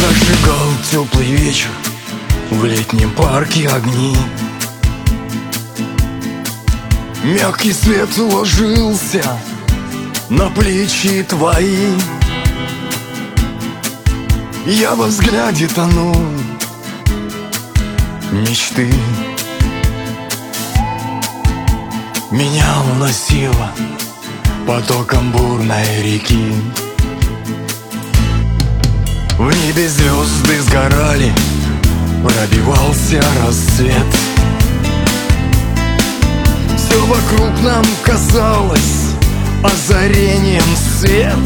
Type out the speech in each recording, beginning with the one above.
Зажигал теплый вечер, в летнем парке огни. Мягкий свет ложился на плечи твои. Я во взгляде тонул мечты. Меня уносило потоком бурной реки. В небе звезды сгорали, пробивался рассвет. Все вокруг нам казалось озарением свет.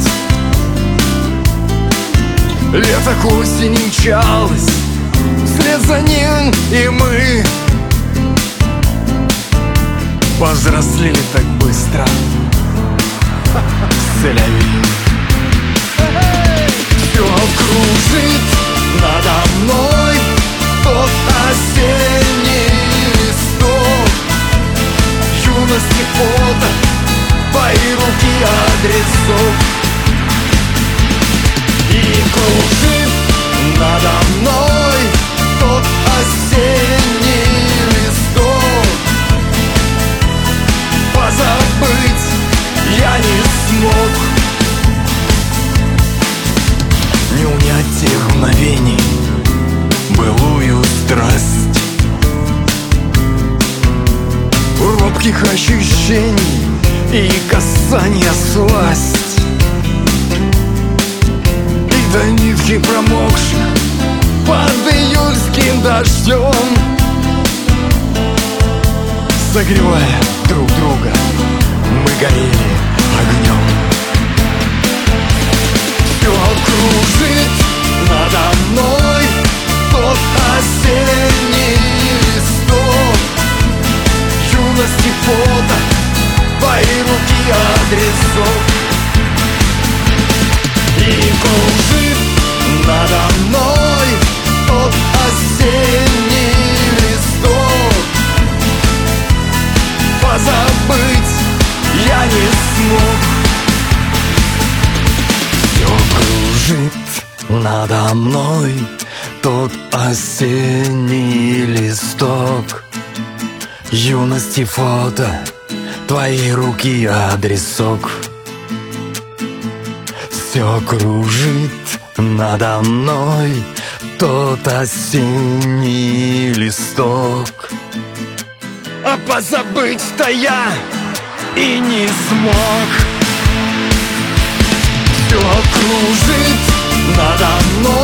Лето к осени мчалось, вслед за ним и мы повзрослели так быстро. Селяви. Все кружит надо мной тот осенний листок юности, фото, твои руки, адресок. И кружит надо мной тот осенний листок. Позабыть я не смог. Не унять тех мгновений, былую страсть, робких ощущений и касания сласть. И до нитки промокших под июльским дождем, согревая друг друга, мы горели огнем. Все кружит надо мной тот осенний листок юности, фото, твои руки, адресок. И кружит надо мной тот осенний листок. Позабыть я не смог. Все кружит надо мной тот осенний листок юности, фото, твои руки, адресок. Все кружит надо мной тот осенний листок. А позабыть-то я и не смог. Все кружит надо мной